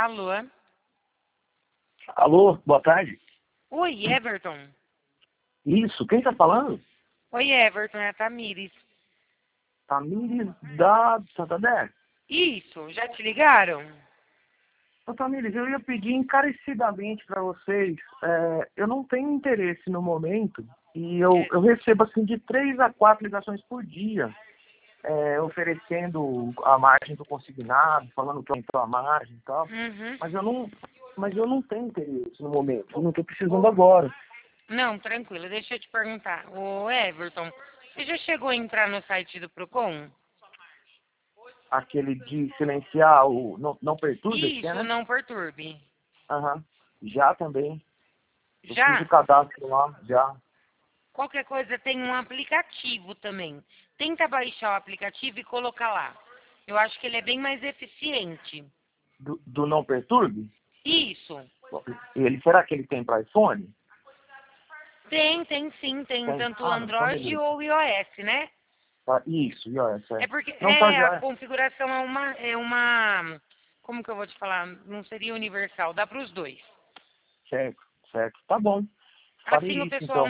Alô? Alô, boa tarde. Oi, Everton. Isso, quem tá falando? Oi, Everton, é a Tamires. Tamires da Santander. Isso, já te ligaram? Ô, Tamires, eu ia pedir encarecidamente para vocês. Eu não tenho interesse no momento e eu recebo assim de 3 a 4 ligações por dia, oferecendo a margem do consignado, falando que aumentou a margem e tal. Uhum. Mas eu não tenho interesse no momento. Eu não estou precisando agora. Não, tranquilo, deixa eu te perguntar. Ô, Everton, você já chegou a entrar no site do Procon? Aquele de silenciar o não perturbe, que é, Isso, né? não perturbe. Aham. Já também. Eu fiz o Já? cadastro lá, já. Qualquer coisa tem um aplicativo também. Tenta baixar o aplicativo e colocar lá. Eu acho que ele é bem mais eficiente. Do não perturbe? Isso. Será que ele tem para iPhone? Tem sim, tem Tem. tanto Ah, não, então Android beleza. ou iOS, né? Isso, iOS, É porque Não, tá a já. configuração é uma, como que eu vou te falar? Não seria universal, dá para os dois. Certo, certo. Tá bom. Assim Farei o isso pessoal então.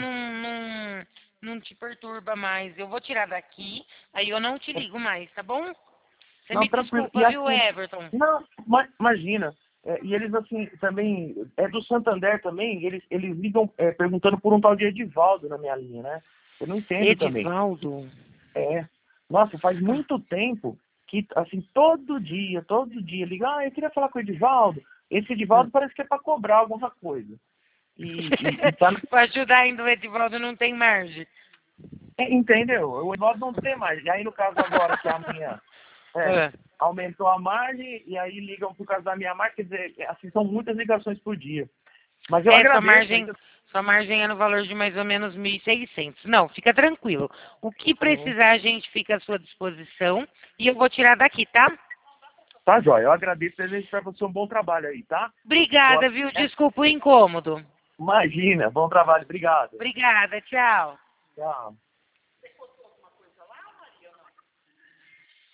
não te perturba mais. Eu vou tirar daqui, aí eu não te ligo mais, tá bom? Você Não, me tranquilo. E desculpa, viu, assim, Everton? não, imagina. E eles assim, também, do Santander também, eles ligam perguntando por um tal de Edivaldo na minha linha, né? Eu não entendo também. Edivaldo? É. Nossa, faz muito tempo que, assim, todo dia, liga, eu queria falar com o Edivaldo. Esse Edivaldo parece que é para cobrar alguma coisa. E tá, Para ajudar ainda o Edivaldo não tem margem. entendeu? O Edivaldo não tem mais. E aí, no caso agora, que a minha É. aumentou a margem, e aí ligam por causa da minha margem, quer dizer, assim, são muitas ligações por dia. Mas eu É, agradeço ainda. sua margem é no valor de mais ou menos 1.600. Não, fica tranquilo. O que Sim. precisar, a gente fica à sua disposição. E eu vou tirar daqui, tá? Tá, Jóia. Eu agradeço e desejo para você um bom trabalho aí, tá? Obrigada, Boa- viu? Desculpa o incômodo. Imagina, bom trabalho. Obrigado. Obrigada, tchau. Tchau.